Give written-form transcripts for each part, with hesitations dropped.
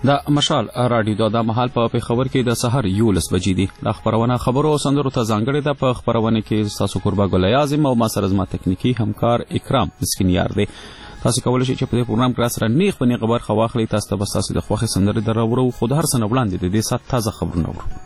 د مشال راډیو د مهال په پیښور کې د سحر 11 بجې دي. د خبرونه خبرو او سندرو ته ځانګړې ده. په خبرونه کې تاسو قربا ګل اعظم او ما سره زما تکنیکی همکار اکرام مسکینیار دی. تاسو کولای شئ چې په دې پروګرام کې سره نیغ په نیغه برخه واخلئ. تاسو ته بس تاسو د خوښې سندرې درورو خو د هر څه نه وړاندې د دې سات تازه خبرونه ورو.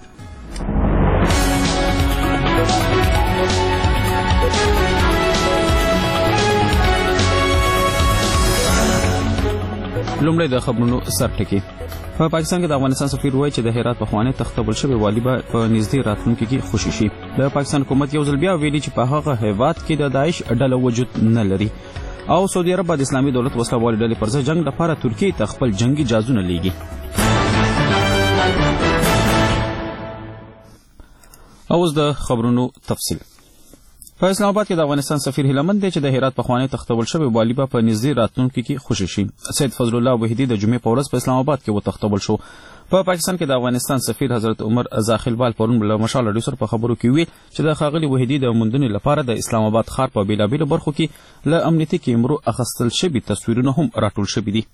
لومړی د خبرونو سرټکی. په پاکستان کې د افغانستان سفیر وایي چې د هرات پخوانی تختبل شوی والی به په نږدې راتلونکي کې خوشي شي. د پاکستان حکومت یو ځل بیا ویلي چې په هغه هیواد کې د داعش ډله وجود نه لري او سعودي عرب د اسلامي دولت وسله والو ډلې پر ضد جنگ لپاره ترکیې ته خپل جنگي جهازونه لیږي. اوس د خبرونو تفصیل. په اسلام آباد کې د افغانستان سفیر هیلمند دی چې د هرات پخوانی تختبل شوی والی به په نږدې راتلونکي کې خوشي شي. سید فضل الله وحیدی د جمعې په ورځ په اسلام آباد کې وتختبل شو. په پاکستان کې د افغانستان سفیر حضرت عمر زاخیلوال پرون له مشال راډیو سره په خبرو کې ویل چې د ښاغلي وحیدی د موندنې لپاره د اسلام آباد ښار په بیلابیلو برخو کې له امنیتي کیمرو اخیستل شوي تصویرونه هم راټول شوي دي.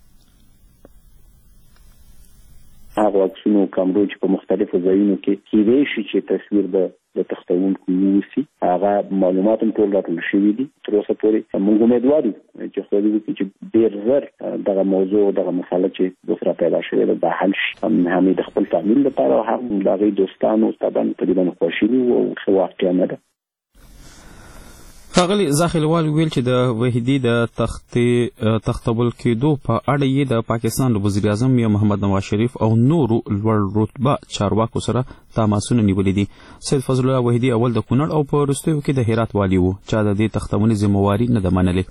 هغه عکسونو کامرو چې په مختلفو ځایونو کې کیدای شي چې تصویر د تختونکو ووسي، هغه معلومات هم ټول راټول شوي دي. تر اوسه پورې موږ امیدوار یو چې خدای وکړي چې ډېر ژر دغه موضوع دغه مسله چې دوسره پیدا شوې ده دا حل شي، هم د خپل فامیل لپاره او هم د هغوی دوستانو استادانو په دې باندې خواشیني وو او ښه واقعه نه ده. ښاغلي زاخیلوال ویل چې د وحیدي د تختبل کېدو په اړه یې د پاکستان وزیر اعظم یا محمد نواز شریف او نورو لوړ رتبه چارواکو سره تماسونه نیولي دي. سید فضل الله وحیدي اول د کونړ او په وروستیو کې د هرات والي و چا د دې تختونې ذمهواري نه ده منلې.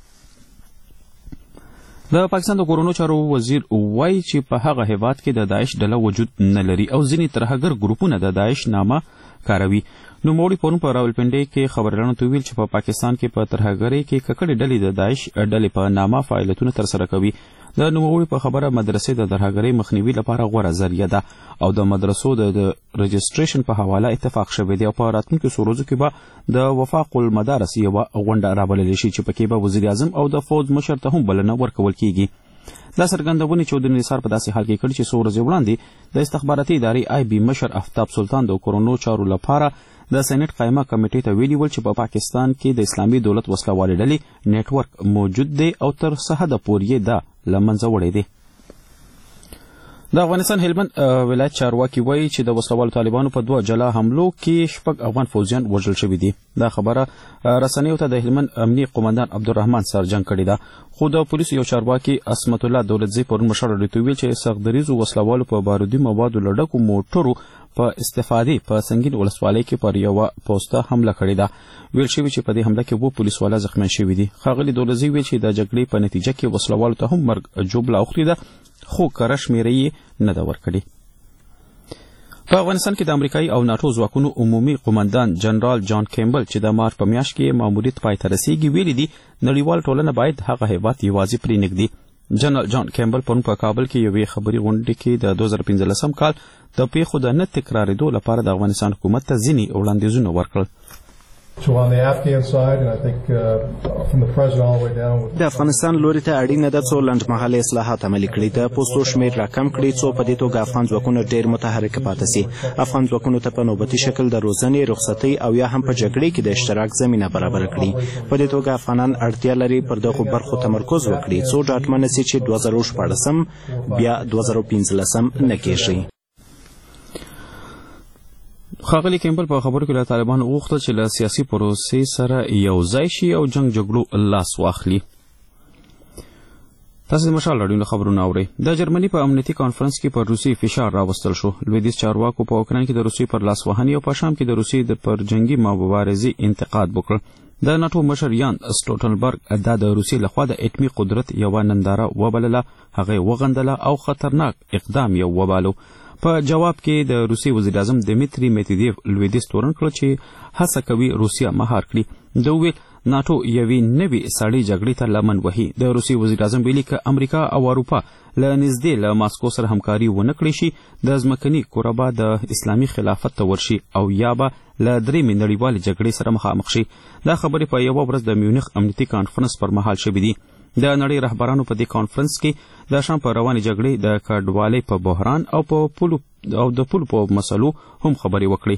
د پاکستان د کورونو چارو وزیر وایي چې په هغه هیواد کې د داعش ډله وجود نه لري او ځینې ترهګر ګروپونه د داعش نامه کاروي. نوموړي پرون په راولپنډۍ کې خبريالانو ته ویل چې په پاکستان کې په ترهګرۍ کې ککړې ډلې د داعش ډلې په نامه فعالیتونه ترسره کوي. د نوموړي په خبره مدرسې د ترهګرۍ مخنیوي لپاره غوره ذریعه ده او د مدرسو د رجسټریشن په حواله اتفاق شوی دی او په راتلونکو څو ورځو کې به د وفاق المدارس یوه غونډه رابللی شي چې پکې به وزیر اعظم او د فوج مشر ته هم بلنه ورکول کیږي. دا څرګندونې چودري نثار په داسې حال کې کړي چې څو ورځې وړاندې د استخباراتي ادارې آی بي مشر آفتاب سلطان د کورونو چارو لپاره د سېنیټ قایمه کمیټې ته ویلي ول چې په پاکستان کې د اسلامي دولت وسله والې ډلې نیټورک موجود دی او تر څه حده پورې دا له منځه وړی دی. د افغانستان هلمند ولایت چارواکي وایي چې د وسله والو طالبانو په 2 جلا حملو کې 6 افغان فوجیان وژل شوي دي. دا خبره رسنیو ته د هلمند امنیه قومندان عبدالرحمن سرجنګ کړې ده. خو د پولیسو یو چارواکي اسمت الله دولتزی پرون مشال راډیو ته ویل چې سختدریزو وسله والو په بارودي موادو له ډکو موټرو په استفادې په سنګین ولسوالۍ کې پر یوه پوسته حمله کړې ده. ویل شوي چې په دې حمله کې 2 پولیس والا زخمیان شوي دي. ښاغلي دولتزی ویل چې د جګړې په نتیجه کې وسله والو ته هم مرګ ژوبله اوښتې ده خو کره شمېره یې نه ده ورکړې. په افغانستان کې د امریکایي او ناټو ځواکونو عمومي قومندان جنرال جان کیمبل چې د مارچ په میاشت کې ماموریت پای ته رسیږي ویلي دي نړیوال ټولنه باید هغه هیواد یوازې پرېنږدي. جنرال جان کیمبل پرون په کابل کې یوې خبري غونډې کې د 2015 کال د پیښو د نه تکرارېدو لپاره د افغانستان حکومت ته ځینې وړاندیزونه ورکړل. د افغانستان لوري ته اړینه ده څو لنډمهاله اصلاحات عملي کړي، د پوستو شمېر راکم کړي څو په دې توګه افغان ځواکونه ډېر متحرک پاتې سي. افغان ځواکونو ته په نوبتي شکل د روزنې، رخصتۍ او یا هم په جګړې کې د اشتراک زمینه برابر کړي. په دې توګه افغانان اړتیا لري پر دغو برخو تمرکز وکړي څو ډاډمنه سي چې 2014 بیا 2015 نه کېږي. ښاغلي کیمبل په خبرو کې له طالبانو وغوښتل چې له سیاسي پروسې سره یو ځای شي او جنګ جګړو لاس واخلي. تاسو د مشال راډیو خبرونه اورئ. د جرمني په امنیتي کانفرنس کې پر روسي فشار راوستل شو. لویدیځ چارواکو په اوکراین کې د روسي پر لاس وهنې او په شام کې د روسي پر جنگي مبارزې انتقاد وکړ. د ناټو مشر یان سټولټنبرګ دا د روسي لخوا د اټمي قدرت یوه ننداره وبلله، هغه وغندله او خطرناک اقدام یې وبالو. په جواب کې د روسي وزیر اعظم دمیتری میدویدیف لویدیځ تورن کړ چې هڅه کوي روسیه مهار کړي. ده وویل ناتو یوې نوې سړې جګړې ته لمن وهي. د روسیې وزیر اعظم ویلي که امریکا او اروپا له نږدې له ماسکو سره همکاري ونه کړي شي د ځمکني کوربه د اسلامي خلافت ته ورشي او یا به له درېیمې نړیوالې جګړې سره مخامخ شي. دا خبرې په یوه ورځ د میونخ امنیتي کانفرنس پر مهال شوې دي. د نړۍ رهبرانو په دې کانفرنس کې د شام په روانې جګړې د کډوالۍ په بحران او د پولو په مسلو هم خبرې وکړي.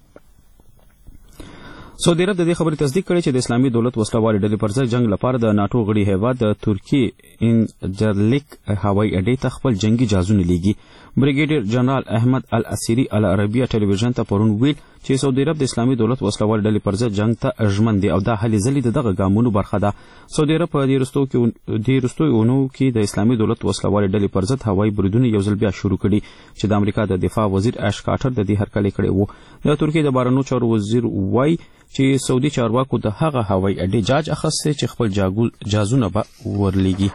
سعودي عرب د دې خبرې تصدیق کړې چې د اسلامي دولت وسله والې ډلې پر ضد جنگ لپاره د ناټو غړي هیواد د ترکیې انجرلیک هوایي اډې ته خپل جنگي جهازونه لیږي. بریګیډیر جنرال احمد الاسیری العربیه ټلویزیون ته پرون ویل چې سعودي عرب د اسلامي دولت وسله والې ډلې پر ضد جنگ ته ژمن دی او دا هلې ځلې دغه ګامونو برخه ده. سعودي عرب په دې وروستیو اونو کې د اسلامي دولت وسله والې ډلې پر ضد هوایي بریدونه یو ځل بیا شروع کړي چې د امریکا د دفاع وزیر اش کارټر د دې هرکلی کړی و. د ترکیې د بهرنیو چارو وزیر وایي چې سعودي چارواکو د هغه هوایي اډې جاج اخیستی چې خپل جازونه به ورلیږي.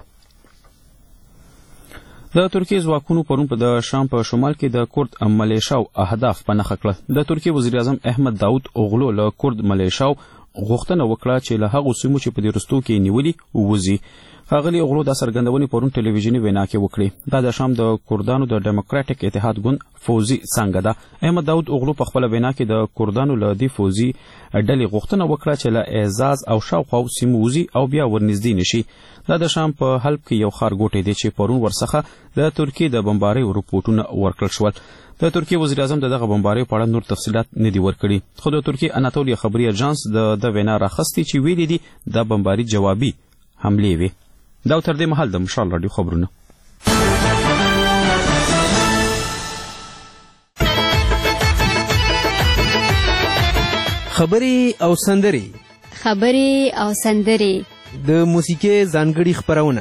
د ترکیې ځواکونو پرون په د شام په شمال کې د کورد ملیشاو اهداف په نښه کړل. د ترکیې وزیر اعظم احمد داود اوغلو له کورد ملیشاو غوښتنه وکړه چې له هغو سیمو چې په دې وروستیو کې نیولي ووځي. ښاغلي اوغلو دا څرګندونې پرون ټلویزیوني وینا کې وکړې. دا د شام د کردانو د ډیموکراټیک اتحاد ګوند فوزي څانګه ده. احمد داود اوغلو په خپله وینا کې د کردانو له دې فوزي ډلې غوښتنه وکړه چې له اعزاز او شاوخوا سیمو وځي او بیا ورنږدې نشي. دا د شام په حلب کې یو ښارګوټی دی چې پرون ورڅخه د ترکیې د بمباریو رپورټونه ورکړل شول. د ترکیې وزیر اعظم دغه بمباریو په اړه نور تفصیلات نه دي ورکړي، خو د ترکیې اناتولیا خبري اژانس د وینا راخستې چې ویلي دي دا بمباري جوابي حملې وي. دا تر دې مهال د مشال راډیو خبرونه. خبرې او سندرې د موسیقۍ ځانګړي خپرونه،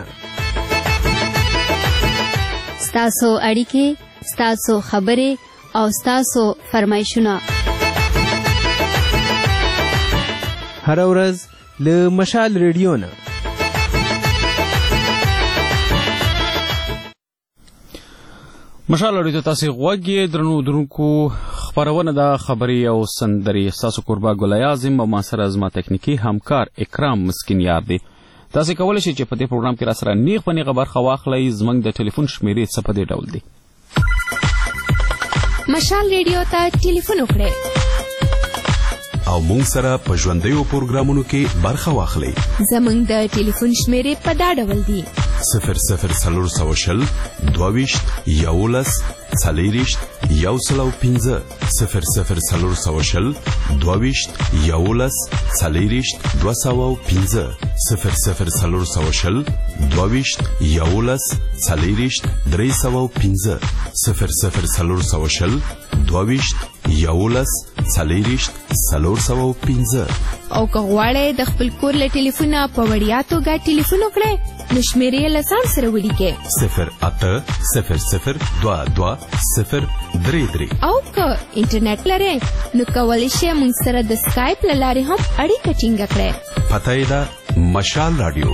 ستاسو اړیکې، ستاسو خبرې او ستاسو فرمایشونه هر ورځ له مشال ریډیو نه. مشال راډیو ته تاسې غوږ یې درنو درونکو خپرونه د خبرې او سندرې. ستاسو کوربه ګل اعظم او ما سره زما تکنیکي همکار اکرام مسکین یار دی. تاسې کولی شئ چې په دې پروګرام کې را سره نیغ په نیغه برخه واخلئ. زموږ د ټلیفون شمیرې څه په دې ډول دی: مشال ریډیو ته ټلیفون وکړئ او مونږ سره په ژوندیو پروګرامونو کې برخه واخلئ. زموږ د ټلیفون شمیرې په دا ډول دي: 00420 22 11 40 105 00420 22 11 40 205 00420 22 11 40 305 00420 22 11 40 305. او که غواړئ د خپل کور له ټلیفونه په وړیا توګه ټلیفون وکړئ نو شمیرې له ځان سره ولیکئ 080022 او که انټرنیټ لرئ نو کولی شئ موږ سره د سکایپ له لارې هم اړیکه ټینګه کړئ. پته یې ده مشال راډیو.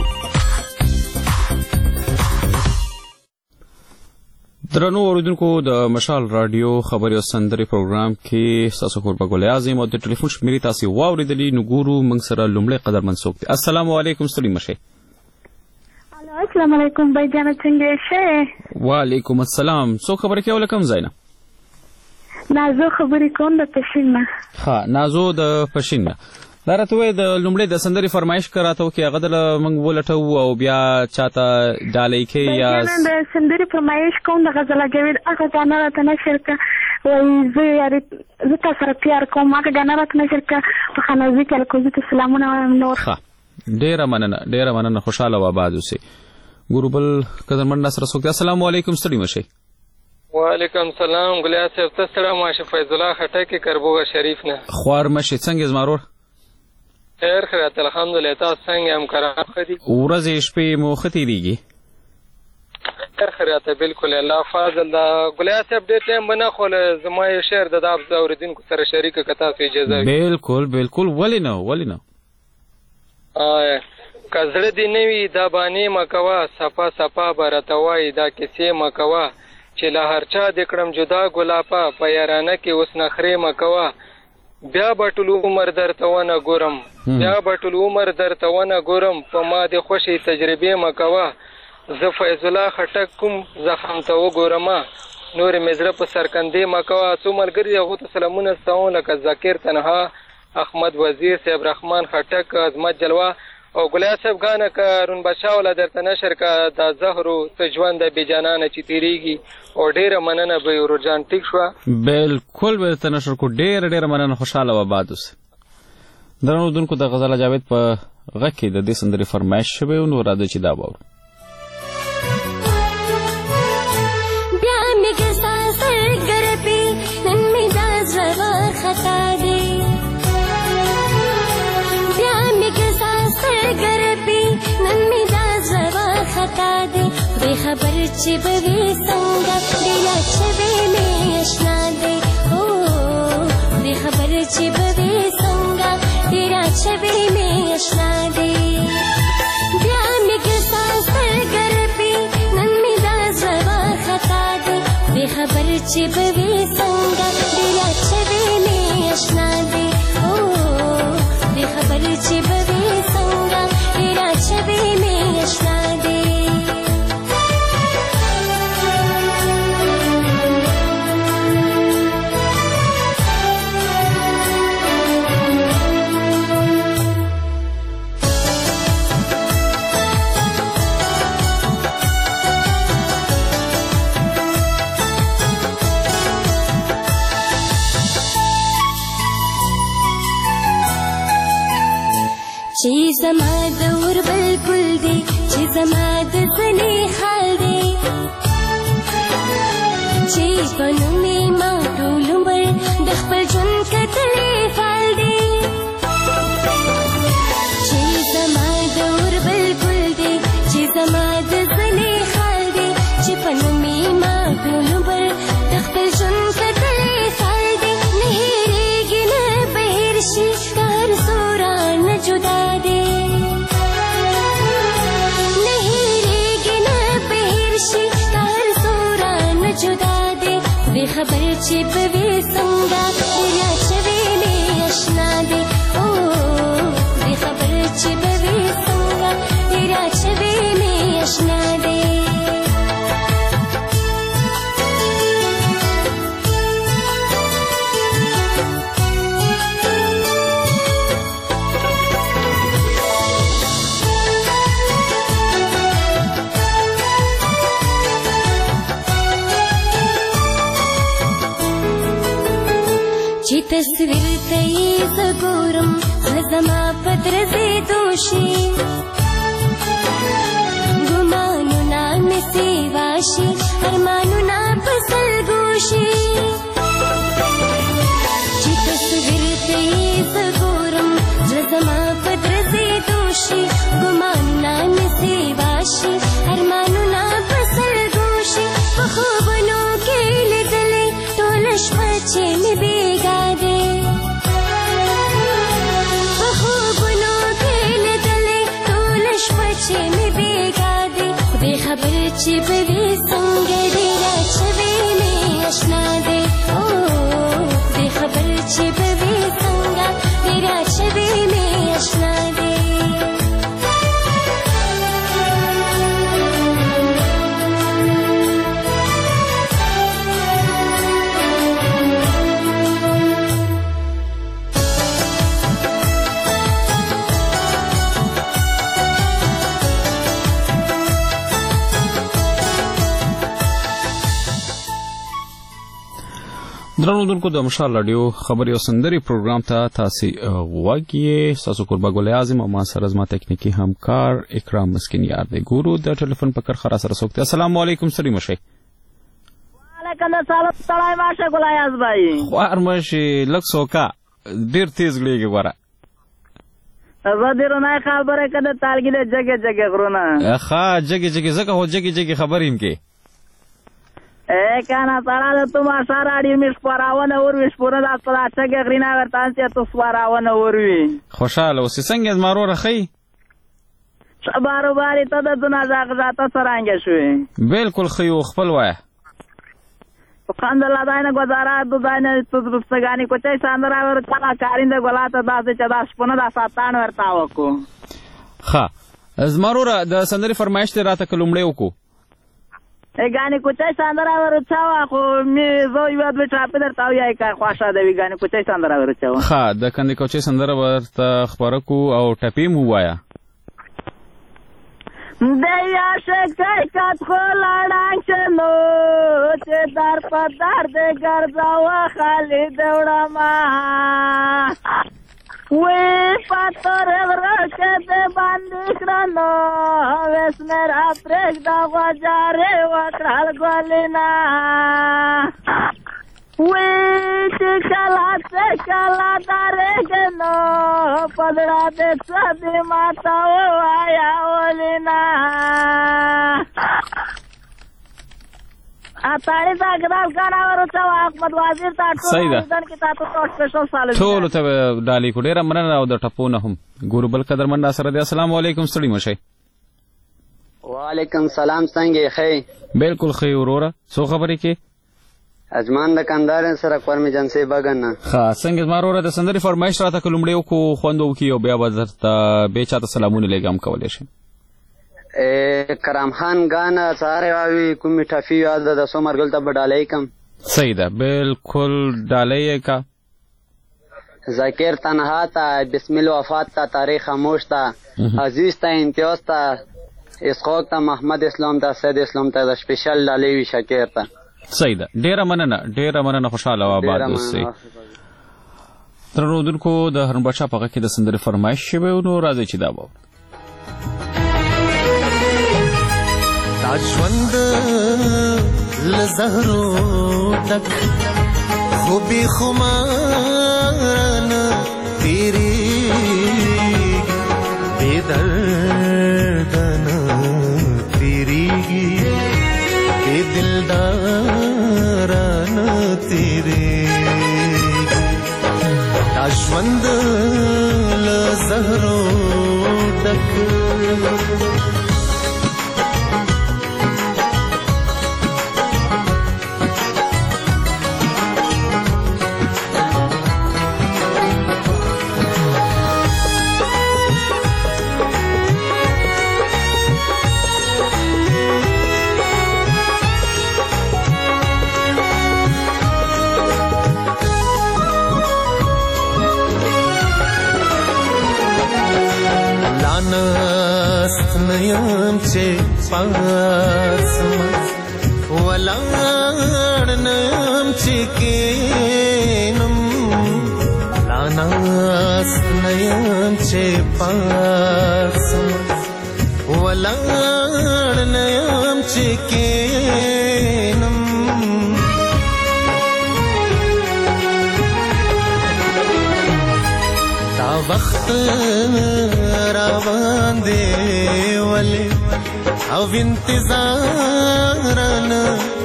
درنو اوریدونکو د مشال راډیو خبري او سندري پروګرام کې تاسو کوربه ګل اعظم او د ټلیفون شمیرې تاسو واوریدلې. نو ګورو موږ سره لومړی قدرمن څوک دی. السلام علیکم ستړي مشه. السلام علیکم بای جان څنګه یې؟ وعلیکم السلام. څو خبرې کوله کوم ځای نه؟ نازو خبرې کوم د پښین نه. ها نازو د پښین نه. دا راته وایي د لومړی د سندرې فرمایش کراته وکړي هغه دله موږ ولټوو او بیا چاته ډالۍ کوي یا د سندرې فرمایش کوم د غزله جاوید هغه ګانا راته نشر که وایي زه تا سره پیار کوم هغه ګانا راته نشر که په خانوزي کې الکوزي ته سلامونه وایم نور. ښه ډېره مننه خوشحاله او آباد اوسئ. ګورو بل قدرمن ناصر څوک دی. السلام علیکم ستړي مشئ. وعلیکم سلام ګلیا صاحب ته ستړی ماشه فیض الله خټک کربوغه شریف نه. خوار مشئ څنګه زما ورور؟ خیر خیرات الحمدلله. تاسو څنګه هم کرام ښه دي؟ ورځې شپې مو ښه تېرېږي؟ خیر خیرات بالکل الله فاضل ده. ګلیا صاحب ډېر ټایم به نه خو زما یو شعر د اورېدونکو سره شریکه که تاسو اجازه وي. بالکل ولې نه که زړه دې نه وي دا بانې مه کوه صفا به راته وایي دا کیسې مه کوه چې له هر چا دې کړم جدا ګلاپه په یارانه کې اوس نخرې مه کوه بیا به ټول عمر درته ونه ګورم بیا به ټول عمر درته ونه ګورم په ما د خوشي تجربې مه کوه زه فیض الله خټک کوم زخم ته وګورم نور مې زړه په سرکندې مه کوه څو ملګري هغو ته سلامونه ستوم لکه ذاکر تنها احمد وزیر صاحب رحمان خټک عظمت جلوه او ګلیا صاحب ګانه که رون بادشاه ولا درته نشر که دا زهرو ته ژوند د بېجانانه چې تېرېږي او ډېره مننه به یې ورورجان ټیک شوه بلکل به درته نشر کړو ډېره مننه خوشحاله و آباد اوسه درنو اورېدونکو د غزاله جاوید په غږ کې د دې سندرې فرمایش شوی و نو راځئ چې دا واورو خبر چې بوي څنګه دلا چوي مې آشنا دې او دې خبر چې بوي څنګه دلا چوي مې آشنا دې بیا مې ګساس ګر پی نن مې دا زوا خطا دې دې خبر چې بوي څنګه دلا چوي مې آشنا دې او دې خبر چې بوي څنګه دلا چوي مې آشنا دې چې زما د ور بلبل دی چې زما د زنې حال دی چې په نومې ما ټول عمر د خپل ژوند کتلې فال دی چې زما د ور بلبل دی چې زما د زنې حال دی چې په نومې ما ټول عمر د خپل ژوند کتلې فال دی نه هېرېږي نه به هېر شي که هر څومره نه جدا خبر چې بوي څنګه دلا چوي مې آشنا دې او دې خبر چې بوي څنګه دلا چوي مې آشنا دې چې تصویر ته یې زه ګورم زما په درځېدو شي ګمانونه مې سیوا شي ارمانونه په سلګو شي چې تصویر ته یې زه ګورم زما په درځېدو شي ګمانونه مې سیوا شي ارمانونه په سلګو شي په خوبونو کې لیدلې ټوله شپه چې مې خبر چې بوي څنګه دلا چوي مې آشنا دې او دې خبر چې بوي څنګه دلا چوي مې آشنا دې درنو اورېدونکو د مشال راډیو خبري او سندري پروګرام ته تاسو غوږ یې ستاسو قربا ګل اعظم او ما سره زما تکنیکی همکار اکرام مسکین یار دی ګورو د ټلیفون په کرخه سره سوکته السلام علیکم سړي مشه وعلیکم السلام تړای ماشه ګل اعظم بھائی خوار مشه لک سوکا ډیر تیز غړيږي ګوره زادر نه خبره کده تالګله جګه جګه غرونه ښا جګه جګه زکه هو جګه جګه خبریم کې کانا سره ته ما سره اړ مې سپراونه ور وې سپوره د اصله چې غرینا ورتان چې ته سپراونه ور وې خوشاله اوسې څنګه زمارو رخی صبارو باري ته د دنا ځاګه ذاته سرانګه شوې بالکل خيو خپل وای خندلا داینه گذاره دو داینه تو درستگانی کوچه سندره ورچاله کارینده گلاته داسې چې دا شپونه دا ساتان ورته وکړو. ښه زما وروره د سندرې فرمایش دې راته که لومړی وکړو. ګانې کوچه سندره ورچاوه خو مې زه یوه دوې ټاپې درته ویایي که خوښه ده وي ګانې کوچه سندره ورچاوه. ښه د کندې کوچې سندره ورته خپاره کړو او ټپې مو ووایه. دیا شکای کات خو لاړانګ شنو چې در په در دې ګرځاوه خالي دې وړمه وی پاتور ورکه دې باندې کړنو وس مې را پرېږده غوجارې وکړل ګلینا وی چې کله دارېږې نو په زړه دې څه دې ماته ووایه ولینا اتاړي زاګدال ګانا ورچاوه احمد وزیر ته ټول میدان کې تاسو ته سپیشل سالم ټولو ته ډالۍ کو ډېره مننه او د ټپو نه هم ګورو بل قدرمن را سره دی. السلام علیکم ستړي مه شئ. وعلیکم سلام څنګه یې ښې؟ بالکل ښې وروره څو خبرې کې اجمان د کندهار سره کور مې جنسې بګن نه. ښه څنګه زما وروره د سندرې فرمایش راته که لومړی وکړو خوند وکړي او بیا به درته بیا چاته سلامونه لېږم کولی شم. کرام خان ګانا سهارې واوي کومې ټفي یاد ده د څو مرګل ته به ډالۍ کم. صحیح ده بالکل ډالۍ یې کا. ذکر تنها ته بسم الوفات ته تاریخ خاموش ته عزیز ته امتیاز ته اسحاق ته محمد اسلام ته سید اسلام ته د سپیشل ډالۍ وي شکر ته. صحیح ده ډېره مننه خوشحاله او آباد اوسئ. درنو اورېدونکو د هارون بادشاه په غږ کې د سندرې فرمایش شوی نو راځئ چې دا واورو. دا ژوند له زهرو ډک خو بې خماره نه تېرېږي بې درده نه تېرېږي بې دلداره نه تېرېږي دا ژوند له زهرو ډک نست نیم چې پاسم ولاړ نیم چې کینم لا نست نیم چې پاسم ولاړ نیم چې کینم دا وخت روان دی ولی او انتظار نه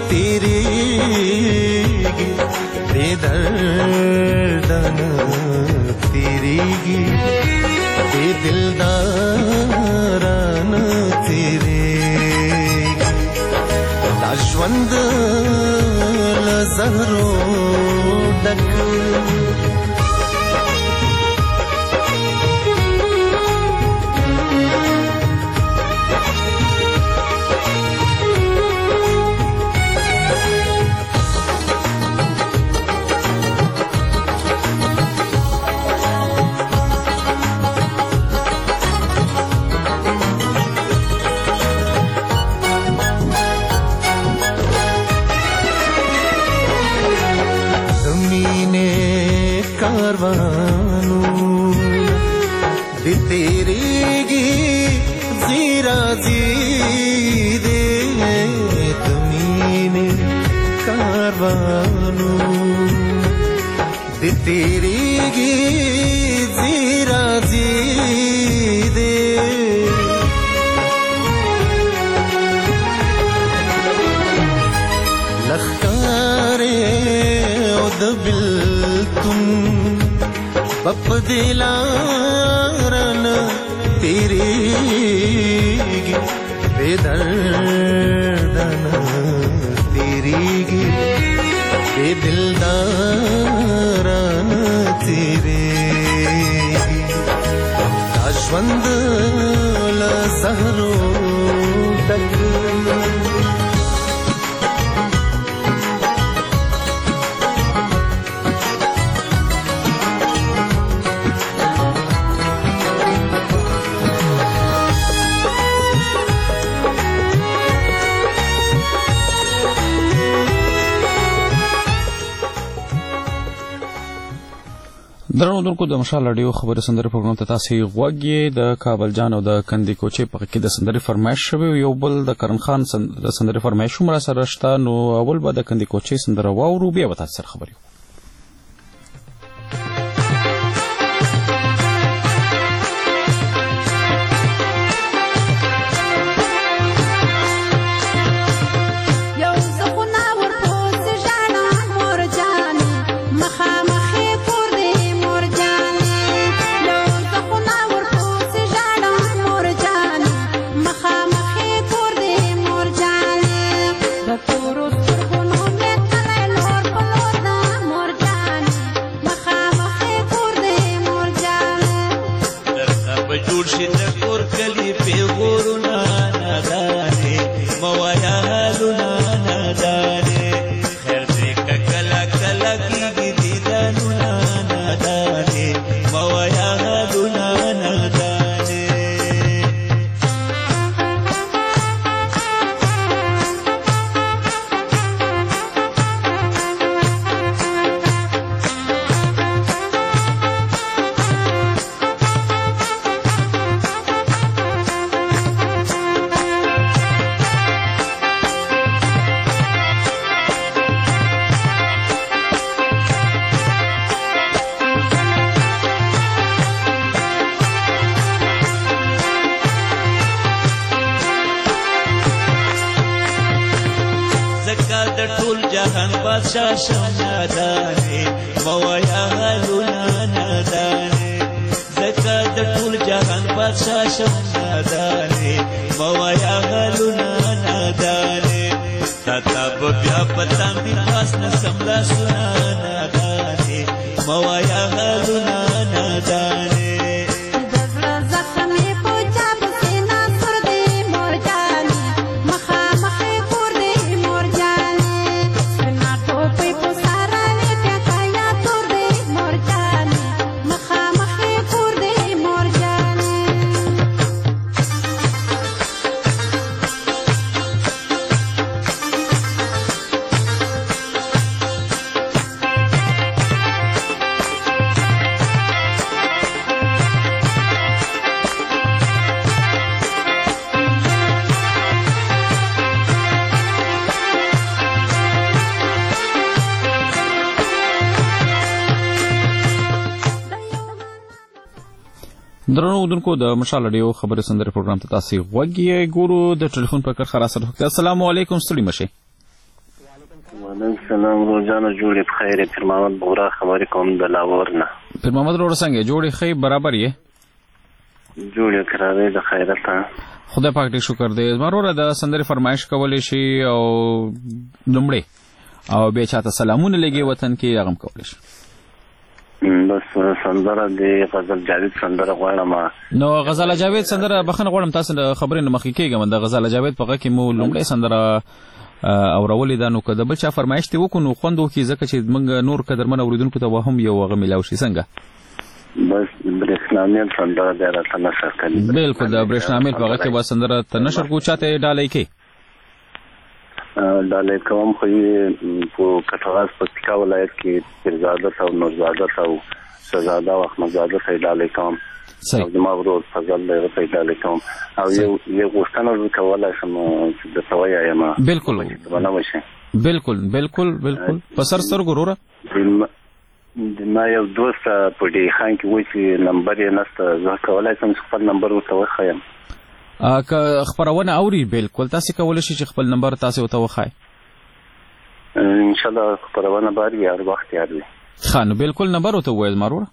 تیریږي بې درد نه تیریږي بې دلدار نه تیریږي دا ژوند له زهرو ډک تیریږي زیرا زیدې لخکارې او د بلتون بپ دلارن تیریږي بې دردن تیریږي بے دلداران تیریږي دا ژوند له زهرو ډک درنو دونکو د مشال رادیو خبري سندري پروګرام ته تاسو غوږی د کابل جان او د کندي کوچي په کې د سندري فرمایش شوی یو بل د کرن خان د سندري فرمایش مر سره شته نو اول به د کندي کوچي سندره واورو بیا به تاسو سره خبري شاشنادانه موایا غلونانادانه زکات د ټول جهان بادشاہ شاشنادانه موایا غلونانادانه تاتا بیا پتا می پاس نه سملا سنانادانه موایا غلونانادانه درنو دونکو د مشال رادیو خبري سندري پروګرام ته تاسو غوږی ګورو د ټلیفون پر کار خلاص وخت. السلام علیکم ستړي مشه. وعلیکم السلام روزانه جوړې بخیر. پر محمد بورا خبرې کوم د لاور نه. پر محمد روړ څنګه جوړې خې برابر یې جوړې کرارې د خیرت خدای پاک دې شکر دې مروره د سندري فرمایش کولې شي او لمړې او به چاته سلامونه لګي وطن کې هغه کولې شي. بس سندره دی غزل جاوید سندره غواړم. نو غزل جاوید سندره بخنه غواړم تاسو خبرې نه مخکې کېږم د غزل جاوید په غږ کې مو لومړی سندره او راولې دا نو کده بل چا فرمایش ته وکړو خوندو کې ځکه چې موږ نور قدرمن اوریدونکو ته وهم یو غو ملاو شي څنګه بس برېښنامي سندره دی راته نشر کړي. بالکل د برېښنامي په غږ کې با سندره ته نشر کو چاته ډالۍ کې ډالۍ کوم خو په کټواز په پکا ولایت کې پیرزاده او نورزاده او شهزاده او احمدزاده ته ډالۍ کوم او د ماورو فضل له ډالۍ کوم او یو غوښتنه وکولای شم چې د تویا یم. بالکل بالکل بالکل بالکل په سر ګوره ما یو دوست په دې خان کې وایي چې نمبر یې نشته زه کولای شم خپل نمبر ورته وښیم. که خبرونه اوري بالکل تاسو کولای شئ چې خپل نمبر تاسو ورته وښایئ. ان شاء الله خبرونه باری هر وخت یاد وي. خانو بالکل نمبر ورته وایي مروه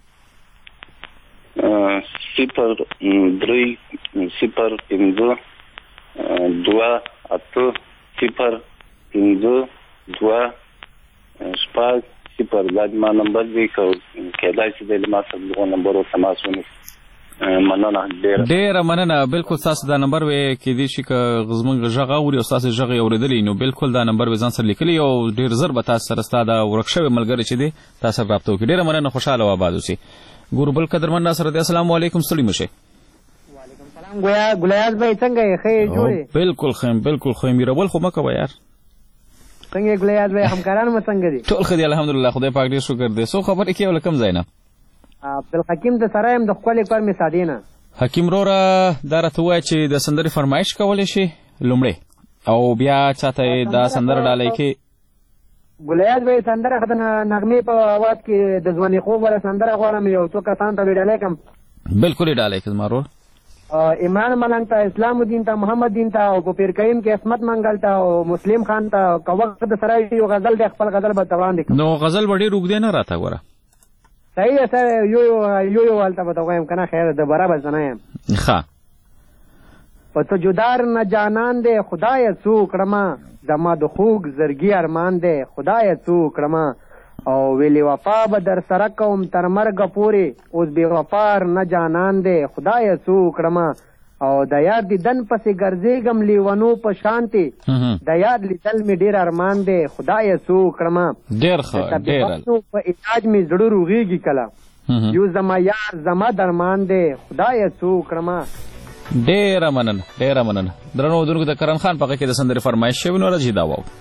03 0 5 2 8 0 5 2 شپږ صفر دا ما نمبر وی کو کېدای شي د ما سره دغه نمبر او تماس ونیسي. مننه ډېره مننه. بالکل تاسو دا نمبر وی کېدای شي که زموږ غږ اوري او تاسو غږ اورېدلی نو بالکل دا نمبر وی ځان سره لیکلی او ډېر زر به تاسو سره ستا دا ورک شوی ملګری چې دی تاسو سره رابطه وکړي. ډېره مننه. خوشحاله او آباد اوسئ. ګورو بل قدرمن را سره دی. السلام علیکم. ستړي مه شئ. گویا ګلیاز بھائی څنګه یې ښه یې جوړې؟ بالکل ښه یم بالکل ښه یم. میرول خو مه کوه یار. څنګه یې ګلیاز بھائی همکاران مو څنګه دي؟ ټول ښه دي الحمدلله. خدای پاک ډېر شکر دی. څو خبرې کوې له کوم ځای نه؟ عبدالحکیم د سره یم د ښکلې کور مې سادې نه. حکیم وروره دا راته ووایه چې د سندرې فرمایش کولی شي لومړی او بیا چاته یې دا سندره ډالۍ کې ګلیاز بھائی سندره د نغمې په اواز کې د ځواني خوب والا سندره غواړم یو څو کسانو ته مې ډالۍ کړم. بالکل یې ډالۍ کړه زما ورور. عمران ملنګ ته، اسلام الدین ته، محمد دین ته او په پیر کریم کې عصمت منګل ته او مسلم خان ته. که وخت د سره یو غزل دی خپل غزل به ته وړاندې کړم. نو غزل به ډېر اوږدی نه راته ګوره. صحیح ده سر یو هلته به ته ووایم که نه خیر د برابر زه نه یم. ښه په ته جدار نه جانان دی خدایه څو کړمه، زما د خوږ زړګي ارمان دی خدایه څو کړمه، او ویلې وفا به در سره کوم تر مرګه پورې، اوس بې وفا نه جانان دی خدایه څو کړمه، او د یاد دیدن پسې ګرځېږم لیونو په شانتې، د یاد لیدل مې ډېر ارمان دی خدایه څو کړمه، ډېر ښه ډېر په علاج مې زړه روغېږي کله، یو زما یار زما درمان دی خدایه څو کړمه. ډېره مننه ډېره مننه. درنو اودونکو د کرن خان په هغه کې د سندرې فرمایش شوی نو راځي دا واو.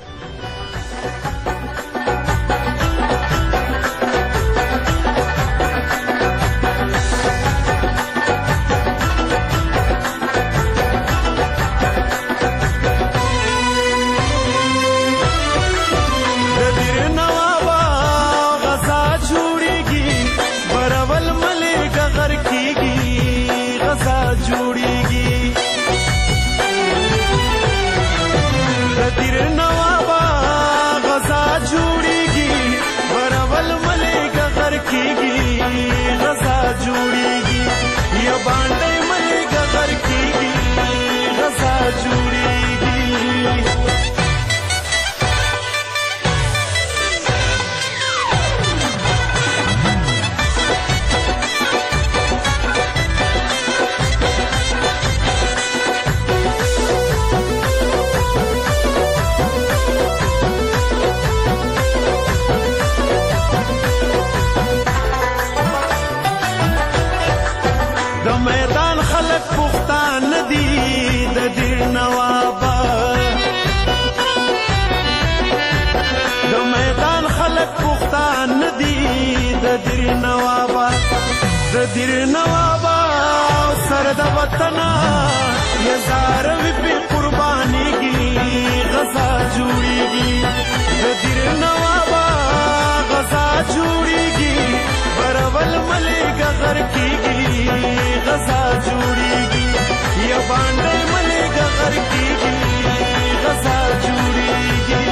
دیر نوابا سر د وطنا یزار وی په قربانی کی غزا جوړیږي دیر نوابا غزا جوړیږي برول ملک غر کیږي غزا جوړیږي یا باندې ملک غر کیږي غزا جوړیږي.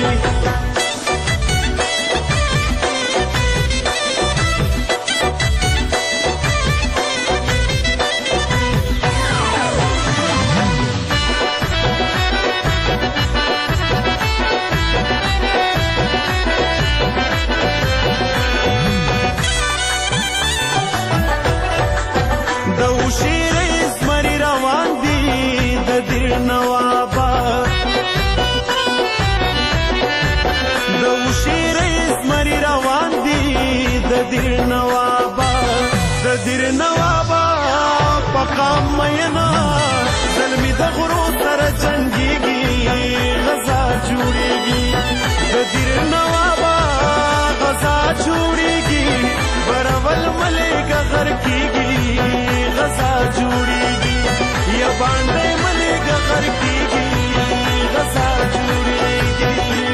دیر نوابا پقام مینا ظلمی د غرو سره جنگیږي غزا جوړیږي دیر نوابا غزا جوړیږي برول ملک غر کیږي غزا جوړیږي یا باندې ملک غر کیږي غزا جوړیږي.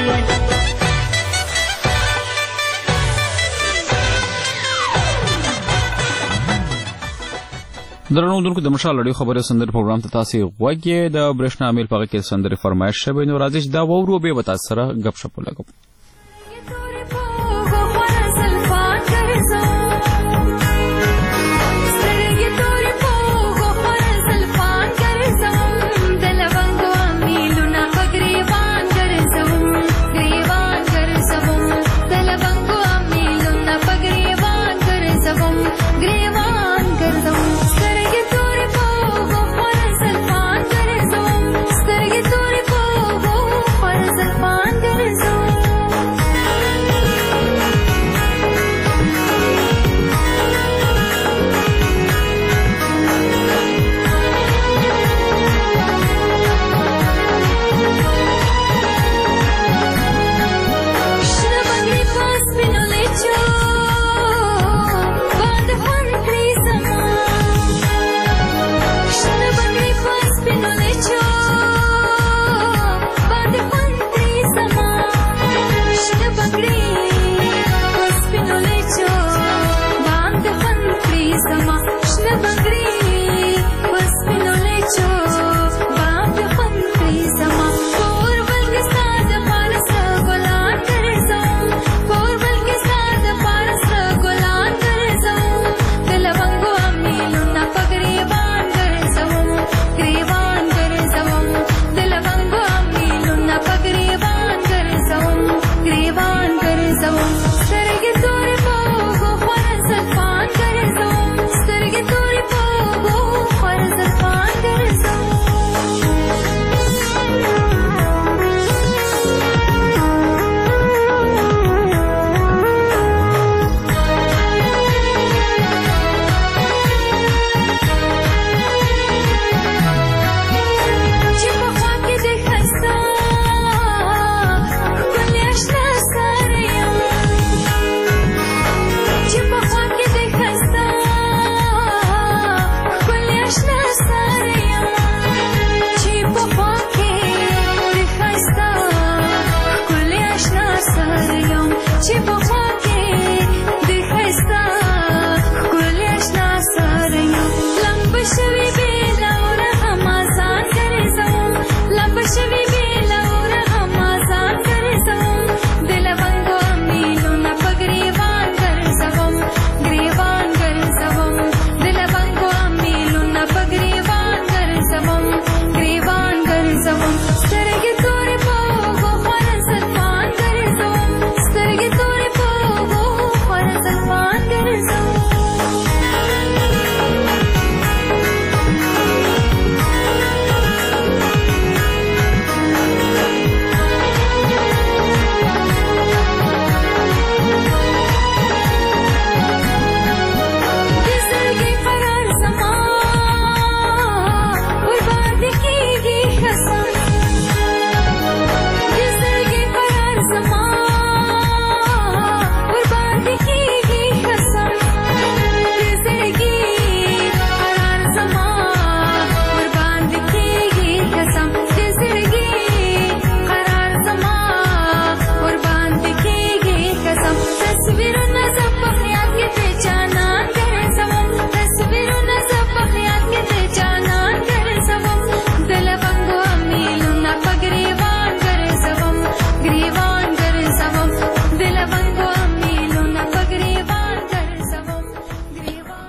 درنو اودونکو د مشال لړۍ خبرې سندرې پروګرام ته تاسې غوږ یې د برېښنا میل په هغه کې سندرې فرمایش شوی نو راځئ چې دا واورو بیا به تاسو سره ګپ شپ ولګوو.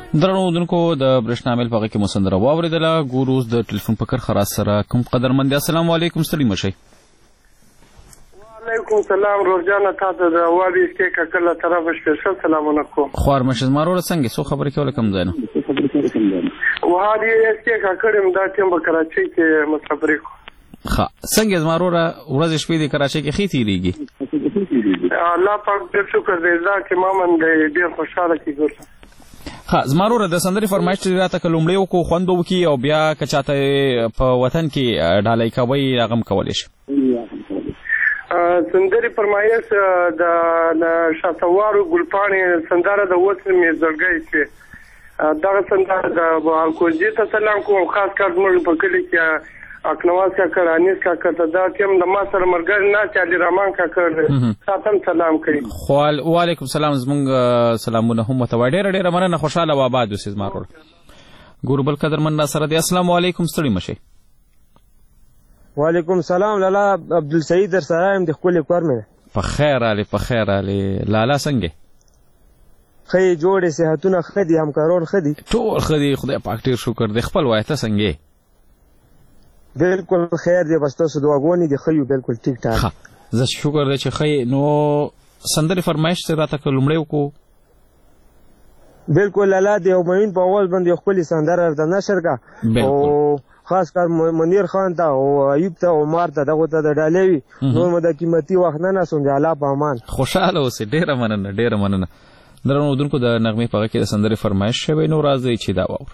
درنو اودونکو د برېښنا میل په هغه کې مو سندره واورېدله. ګورو اوس د ټلیفون په کرښه را سره کوم قدرمند دی. السلام علیکم، ستړي مه شئ. وعلیکم سلام روزانه تاسو د وادي کې ککله طرف سپیشل سلامونه کوم. خوار مشه زما وروره څنګه څو خبرې کوله کوم ځای نه وادي کې ککړم دا ټیم په کراچۍ کې مسافر کو. ښه څنګه زما وروره ورځې شپې د کراچۍ کې ښې تېرېږي؟ الله پاک ډېر شکر دی دا چې ما من ډېر خوشحاله کېږم. ښه زما وروره د سندرې فرمایش چې راته که لومړی وکړو خوند به وکړي او بیا که چاته په وطن کې ډالۍ کوئ هغه هم کولی شي. سندرې فرمایش د شاسوارو ګلپاڼې سندره د اوس مې زړګی چې دغه سندره د الکوزي ته سلام کوم. خاص کار زموږ په کلي کې اکنواز کاکړ انیس کاکړ ته دا ټیم د ما سره ملګری ناست علي رحمان کاکړ ساتم سلام کوي. وعلیکم سلام. زمونږ سلامونه هم ورته وایي. ډېره ډېره مننه. خوشحاله او آباد اوسئ زما وروره. ګورو بل قدرمند را سره دی. السلام علیکم، ستړي مه شئ. وعلیکم سلام. لالا عبدالسعید در سره یم د ښکلې کور مې. په خیر راغلې په خیر راغلې. لالا څنګه ښه جوړې صحتونه ښه دي همکاران ښه دي ټول ښه دي خدای پاک ډېر شکر دی. خپل وایه ته څنګه یې؟ بالکل خیر دی بس تاسو دعاګانې دي ښه یو بالکل ټیک ټاک. زه شکر دی چې ښه نو سندرې فرمایش چې راته که لومړی وکړو. بالکل لالا د یو معین په اواز باندې یو ښکلې سندره ورته نشر کړه او خاص کار منیر خان ته او ایوب ته او مار ته دغه ته د ډالۍ وي نور مو د قیمتي وخت نه نسوم د الله په امان. خوشحاله اوسئ. ډېره مننه ډېره مننه. درنو اودونکو د نغمې په هغه کې د سندرې فرمایش شوی نو راځئ چې دا واورو.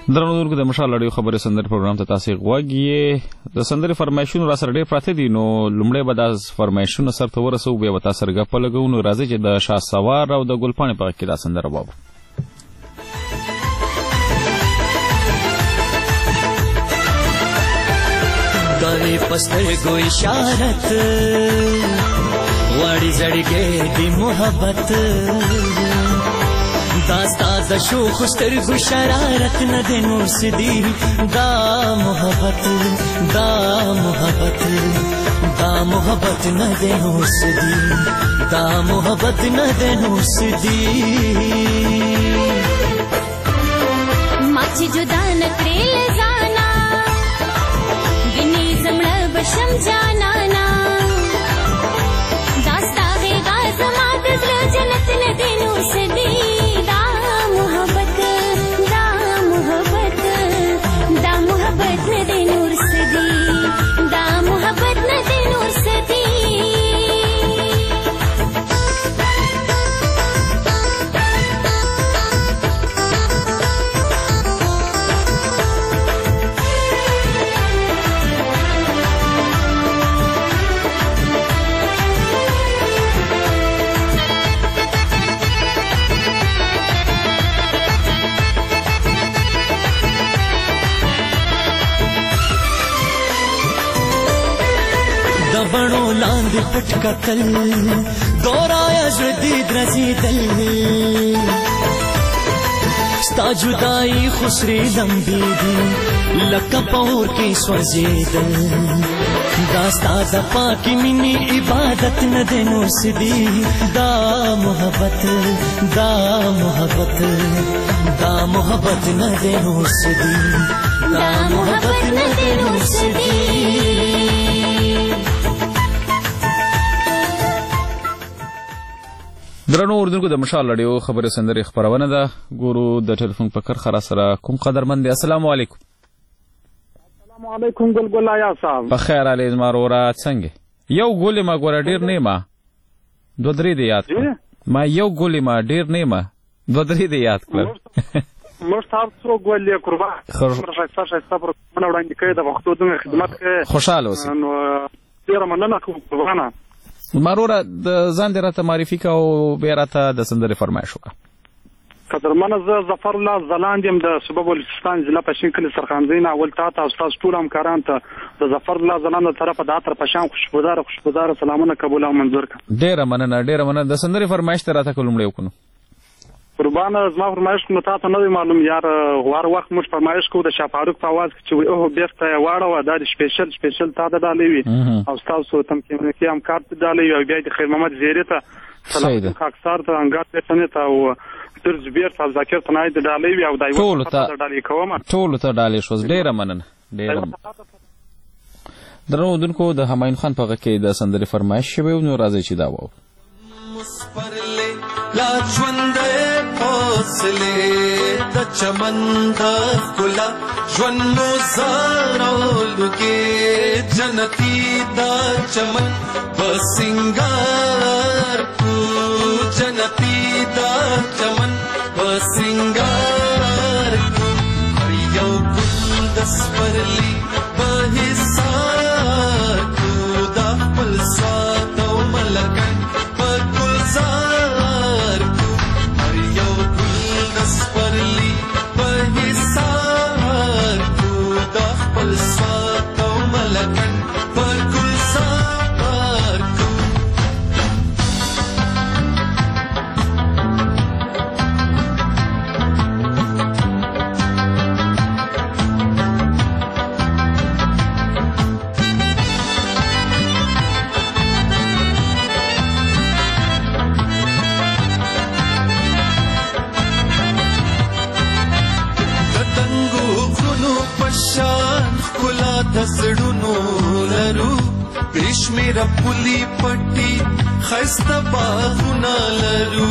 درنو دونکو د مشال اړیو خبرې سندرې پروګرام ته تاسو غواړئ د سندرې فرمایشونو را سره ډېر پراته دي نو لومړی به دا فرمایشونه سرته ورسو بیا به تاسو سره ګپ لګو نو راځي چې د شاه سوار او د ګلپاڼې په کې دا سندره واورو گاوی پستر گو اشارت واڑی زڑگے دی محبت داستا د شوخ سترګو شرارت نه د نور سدي دا محبت نه د نور سدي دا محبت نه د نور سدي ماچ جدا نکړې لزانا ویني زمړ بشم جانا نا داستا غا زما د جنت نه د نور سدي بڼو لاندې پټ کتل دورایا ژوندي درځېدل ستا جدایي خسرې لمبې دي لکه په اور کې سوځېدل دا ستا د پاکې مینې عبادت نه دی نور څه دي دا محبت نه دی نور څه دي دا محبت نه دی نور څه دي درنو اردوونکو د مشال اړیو خبرې سندرې خپرونه ده ګورو د ټلیفون په کرخه را سره کوم قدرمند دی السلام علیکم السلام علیکم ګلګل یا صاحب بخیر علی زما ورا څنګه یو ګولې ما ګوره ډیر نه ما دو درې دی یاد ما یو ګولې ما ډیر نه ما دو درې دی یاد کړ مستعار څو ګولې قربان شایسته پر وړاندې کړي د وختو د خدمت کې خوشاله اوسئ نو ډیر مننه کوم قربانه مارورا د ځان دې راته معرفي کا او بیا راته د سندرې فرمایش وکړه قدرمنه زه ظفر الله ځلاند یم د صوبه بلوچستان ضلع پښین کلي سرخانځي نه اول تا او تاسو ټول همکاران ته د ظفر الله ځلاند طرفه د عطر پشان خوشبودار سلامونه قبول او منظور کړه ډیره مننه د سندرې فرمایش ته راته کوم لومړی وکړو قربان زما فرمایش کوم ته نه معلوم یار غوار وخت موږ فرمایش کوو د شاه فاروق په आवाज کې چې او بیرته واړه و دا سپیشل تا د ډالې وي او تاسو تم کې هم کار ته ډالې او بیا د خیر محمد زیری ته سلام خاکسار ته انګات پېژنې ته او تر زبیر ته ذکر ته نه د ډالې وي او دایو ته ډالې کوم ټول ته ډالې شو ډیره مننه درنو دونکو د همایون خان په غږ کې د سندرې فرمایش شوی نو راځي چې دا وو لا ژوند حوصله د چمن د ګلا ژوند مو زارولږي جنتی د چمن بسنګار کو جنتی د چمن بسنګار کو یو ګل د سپرلی په حساب کو د خپل سات او ملکن په گلزار کو یو ګل د سپرلی په حساب کو د خپل سات او ملکن په گلزار کو دسړونو لرو پېشمیر پولی پټي خسته باغونه لرو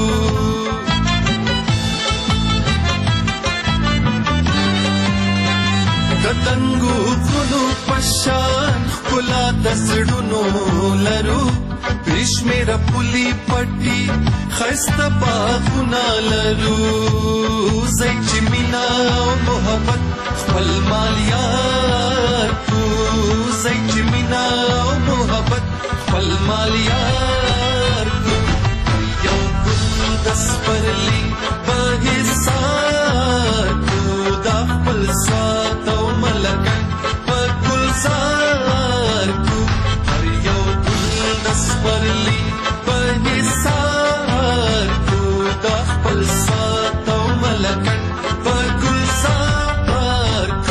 دتنګو غلو پشان خلا دسړونو لرو بشمیر پولی پټي خسته باغونه لرو زې چې مینا او محبت خپل مالیار کو زې چې مینا او محبت خپل مالیار کو یو ګل د سپرلی په حصار کو دا خپل سوات او ملګر په ګلزار کو هر یو ګل د سپرلی په حصار کو دا خپل سوات او ملګر په ګلزار کو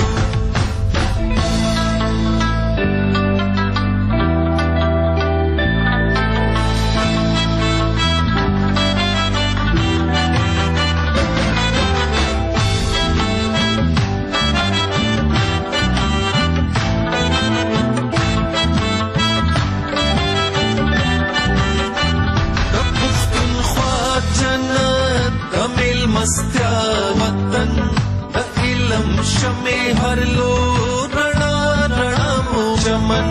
مستیا وطن د علم شمع هر لو رڼا رڼا مو چمن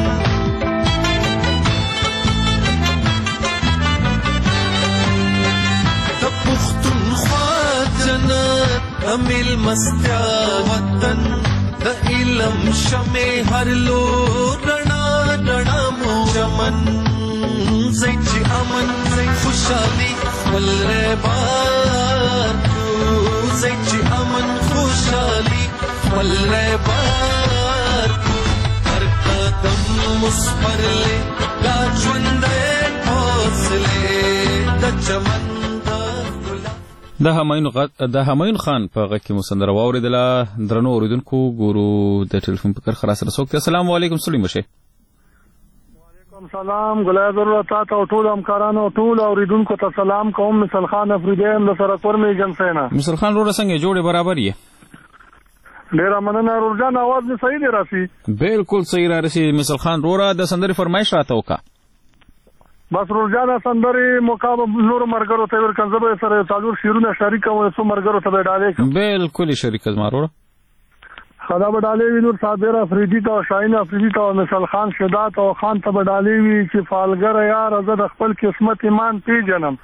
د پښتونخوا جنت د مل مستیا وطن د علم شمع هر لو رڼا رڼا مو چمن زې چې امن خوشالي ولربار زيتي امن خوشالي والربار هر قدم مصبرلي لا ژوندې حوصله د چمن د همایون خان په غږ کې مسندره واورېدله. درنو اوریدونکو ګورو د ټلیفون په کرښه راسره څوک دی. السلام علیکم سلیم مشه. سلام ګلای ضرورت تاسو او ټول همکارانو او ټول اوریدونکو ته سلام کوم. مثال خان افریدی هم د سره کورمې جنسینا. مثال خان ورو څنګه جوړې برابر یې؟ ډیر مننه ورجان आवाज مې صحیح دی راسي؟ بالکل صحیح را رسي. مثال خان رورا د سندري فرمایش راته وکا. بس ورجان سندري مقابله نور مرګرو ته ور کنځبه سره څلور شیرونه شریک او سو مرګرو ته ډالې. بالکل شریک زمارو خدا بډالې وی نور صابر افریدی ته شاهین افریدی ته مثال خان شدات او خان ته بډالې وی چې فالګر یار زه د خپل قسمت ایمان پیژنم.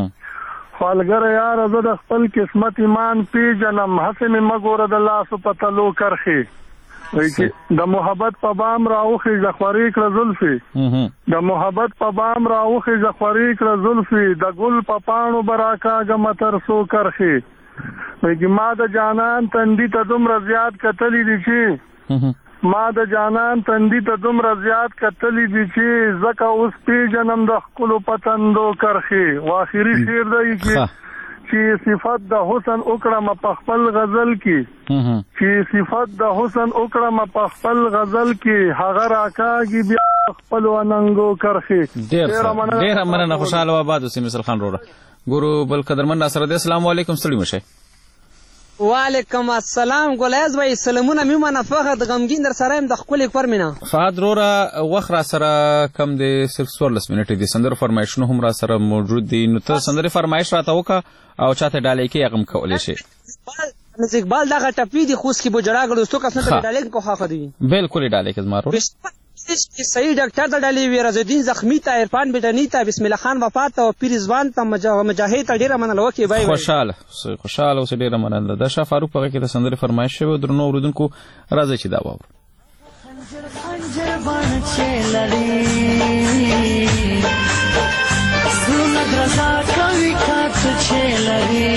فالګر یار زه د خپل قسمت ایمان پیژنم. هڅه مې مګوره د الله سو پتلو کرخي وای چې د محبت په بام راوخي زخوري کړ زلفي د محبت په بام راوخي زخوري کړ زلفي د ګل په پانو براکا غمتر سو کرخي وای چې ما د جانان تندي ته دومره زیات کتلې دي چې ما د جانان تندي ته دومره زیات کتلې دي چې زکه اوس پیژنم د خپل پتندو کرخي. واخري شعر دی چې صفات د حسن وکړم په خپل غزل کې چې صفات د حسن وکړم په خپل غزل کې هغه راکاږي بیا خپل وننګو کرخي. ډیر مننه خوشاله آباد اوسې مثال خان روړه. ګورو بل قدرمن سره دی. السلام علیکم سلیم شه. وعلیکم السلام ګلایز بھائی سلامونه میمنه فقط غمگین در سره د خپل کورمینا فاد رورا وخت را سره کم دی صرف 14 منټې دي. سندر فرمایشونه هم را سره موجود دي. نو ته سندر فرمایش راته وکا او چاته ډالې کې غم کولې شي. نزدیک بال دغه ټپی دي خوس کې بوجړه غلو ستو کس نه ډالې کو خاخه دي. بالکل ډالې کې زمارو صحیح ډاکټر ته ډالې وی رزدین زخمی ته عرفان بټنی ته بسم الله خان وفات او پیر ځوان ته مجاهد ته ډیره منل وکي بای خوشاله اوس ډیره منل. د شاه فاروق په کې د سندري فرمایش شوی. درنو اوریدونکو راځي چې دا واورو. خنجر باندې چلړي زونه درځه کوي کاڅ چلړي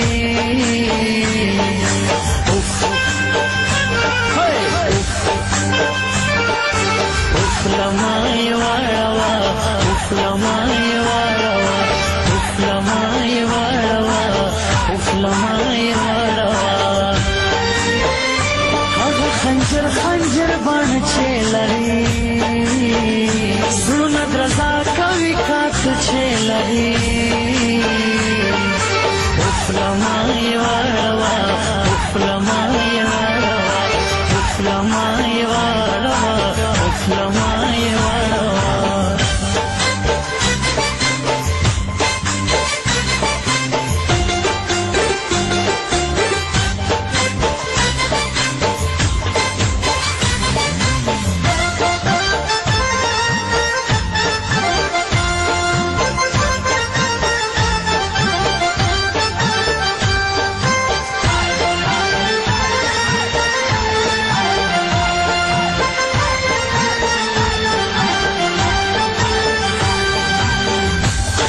uflamai warawa uflamai warawa uflamai warawa uflamai warawa hage khanjar ban chelari sun draza kavi kat chelari uflamai warawa uflamai warawa uflamai warawa uflamai warawa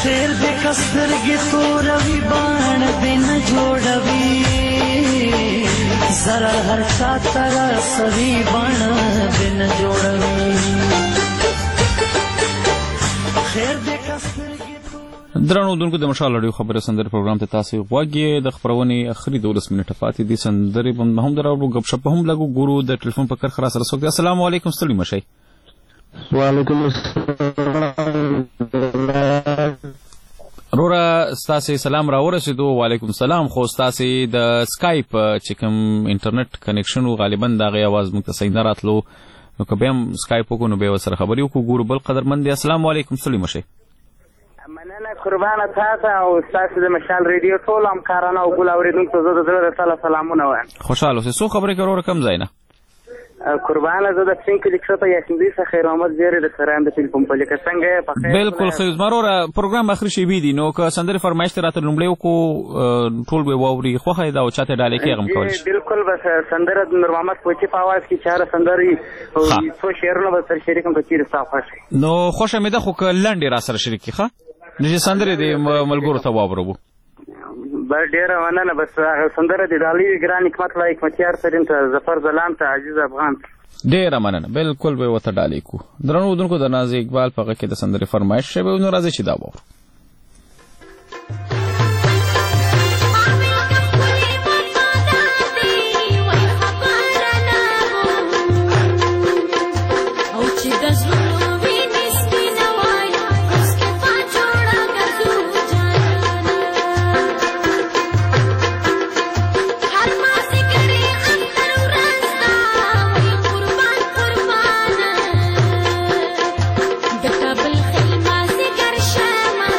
خیر دې کسترګې توروي باڼه دې نه جوړوي ضرر هر چا ته رسوي باڼه دې نه جوړوي خیر دې کسترګې درنو اورېدونکو د مشال راډیو خبرې سندرې پروګرام ته تاسو غوږ یې د خپرونې اخري 12 منټه پاتې دي سندرې هم دراوړو غپ شپ هم لګو ګورو د ټلیفون په کرخه را سره څوک دی السلام علیکم ستړي مشئ وعلیکم السلام رورا ستاسې سلام راورسېدو وعلیکم السلام خو ستاسې د سکایپ چې کوم انټرنیټ کنیکشن و غالبا د هغې اواز موږ ته صحیح نه راتلو نو که بیا هم سکایپ وکړو نو بیا ورسره خبرې وکړو ګورو بل قدرمند دی السلام علیکم ستړي مشئ مننه قربانه تاسو او ستاسو د مشال ریډیو ټول همکارانو او ګل اورېدونکو ته زه د زړه سره سلامونه وایم خوشحاله اوسئ څو خبرې کوي وروره کوم ځای نه قربانه زه د سپین کلي ښه په یاسمدي څخه خیر محمد زیری د سرایم د ټلیفون په لیکه څنګه یې په خیر بالکل ښه زما وروره پروګرام اخري شیبې دي نو که سندرې فرمایش ته راته لومړی وکړو ټول به یې واوري خوښه یې ده او چا ته ډالۍ کې هم کولی شي بالکل بس سندره د نور محمد کوچي په اواز کې چې هره سندرې څو شعرونه به سره شریک کړم که چېرې ستا خوښ شي نو خوښه مې ده خو که لنډې را سره شریک کړي ښه نو چې سندرې د ملګرو ته واورو بس ډېره مننه بس هغه سندره د ډالۍ وي ګران حکمت الله حکمتیار سرین ته ظفر ځلان ته عزیز افغان ډېره مننه بالکل به یې ورته ډالۍ کړو درنو اورېدونکو د ناز اقبال په هغه کې د سندرې فرمایش شوی نو راځئ چې دا واورو د کابل خلما زګر شمه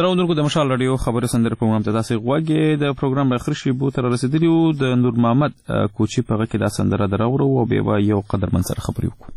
دراوندونکو د مشال رادیو خبري سندره پروګرام ته تاسو غوږی د پروګرام اخر شی بو تر رسیدلی د نور محمد کوچی په کې دا سندره دراورو او به یو قدر من سره خبري وکړو.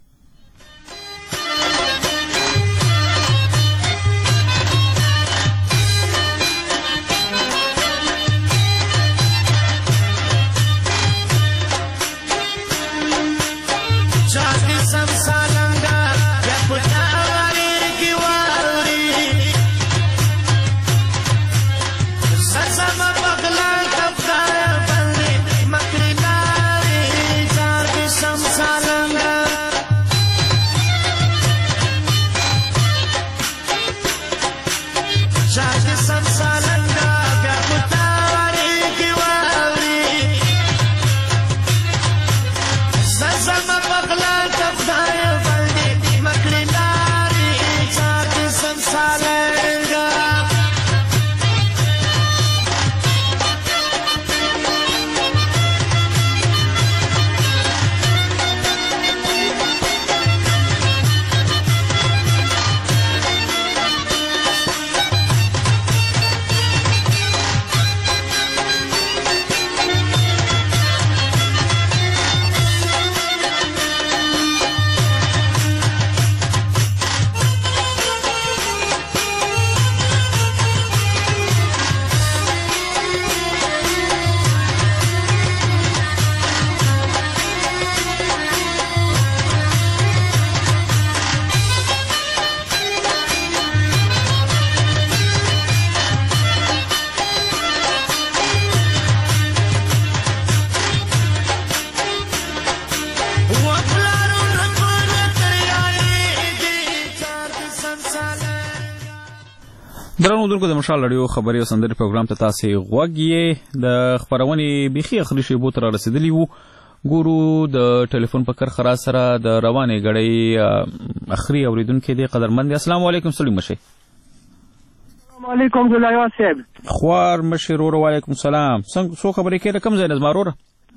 درنو دونکو د مشال رادیو خبري او سندري پروګرام ته تاسو غوږی د خبرونې بيخي اخري شی بو تر رسیدلی وو. ګورو د ټلیفون په کر خراس سره د روانې غړې اخري اوریدونکو د قدرمن. السلام علیکم سلیم مشه. السلام علیکم ګلایو صاحب. خوار مشرور وعلیکم السلام. څنګه سو خبرې کړه کم ځای نظمارور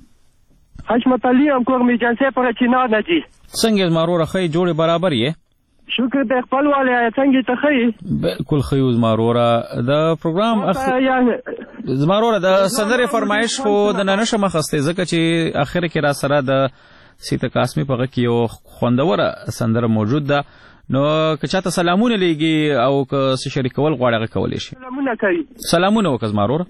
حشمت علي ام کور می جنسه پر چینا نجی څنګه نظمارور خې جوړه برابر یې شکر د خپل والي څنګه ته خې بالکل خيوز مارورا د پروګرام زمارورا د سندره فرمایش خو د ننشه مخسته ځکه چې اخر کې را سره د سیته قاسمی په کې یو خوندوره سندره موجود ده نو که چاته سلامونه لګي او که شریکول غواړي کولای شي. سلامونه کوي. سلامونه وکړه مارورا.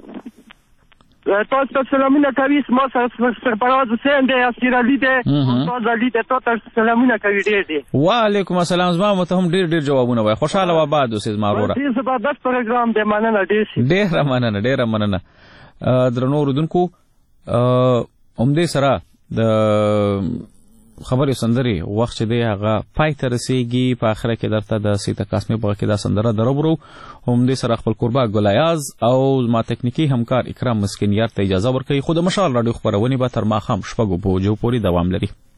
تاسو ته سلامونه کوي. ما سرپرواز حسین دی اسیر علي دی تاسو علي ته تاسو سلامونه کوي ډېر دي. وعلیکم السلام. زما مته هم ډېر جوابونه وای. خوشاله و آباد اوسې مارورا. دې زبردست پروګرام دی مننه ډېر مننه. درنو اوریدونکو همدې سره د خبرې سندري وخت چې دی هغه پای ته رسیږي. په اخره کې درته د سیته قاسمی په کې دا سندره دروبرو همدې سره خپل قربا ګلایاز او ما تکنیکی همکار اکرام مسکینیار ته اجازه ورکړي. خو د مشال رادیو خبرونه به تر ماښام 6 بجو پورې دوام لري.